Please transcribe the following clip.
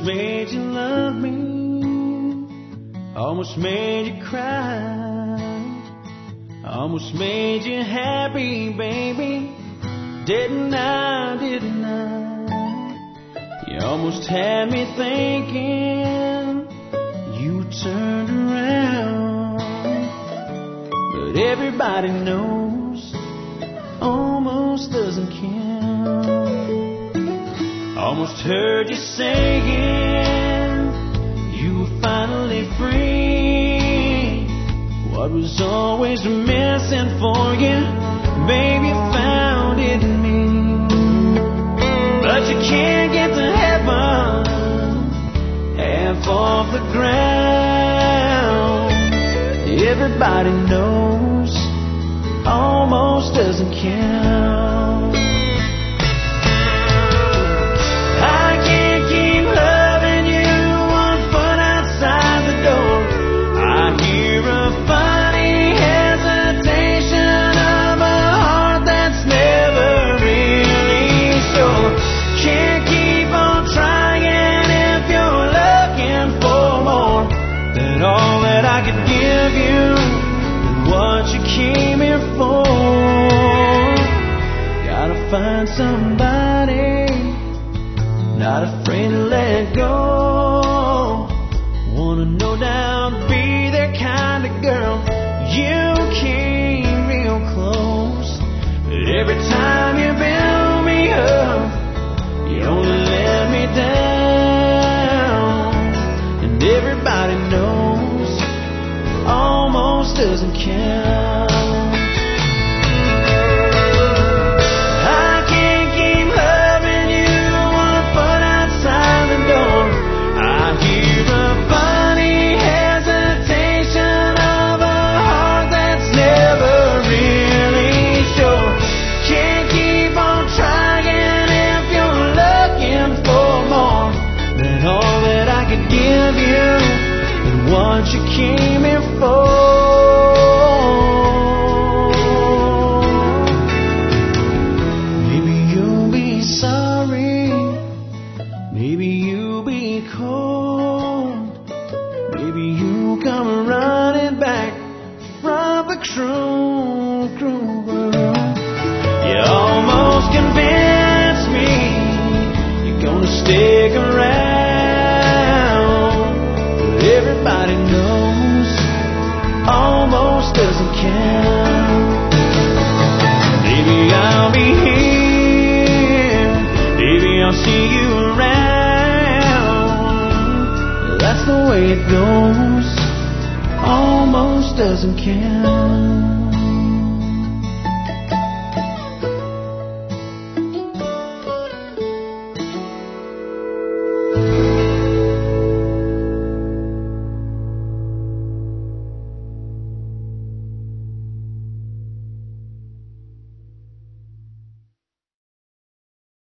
made you love me, almost made you cry, almost made you happy, baby. Didn't I, didn't I? You almost had me thinking you turned around. But everybody knows almost doesn't count. Almost heard you saying you were finally free. What was always missing for you, baby, found it in me. But you can't get to heaven half off the ground. Everybody knows almost doesn't count. I can't keep loving you one foot outside the door. I hear a funny hesitation of a heart that's never really sure. Can't keep on trying if you're looking for more than all that I could give you and what you came here for. Gotta find somebody not afraid to let go. Wanna no doubt be their kind of girl. You came real close, but every time you build me up, you only let me down. And everybody knows almost doesn't count. What you came here for. Maybe you'll be sorry, maybe you'll be cold, maybe you'll come running back from the cruel, cruel world. You almost convinced me you're gonna stick around. Everybody knows almost doesn't count. Maybe I'll be here, maybe I'll see you around. That's the way it goes, almost doesn't count.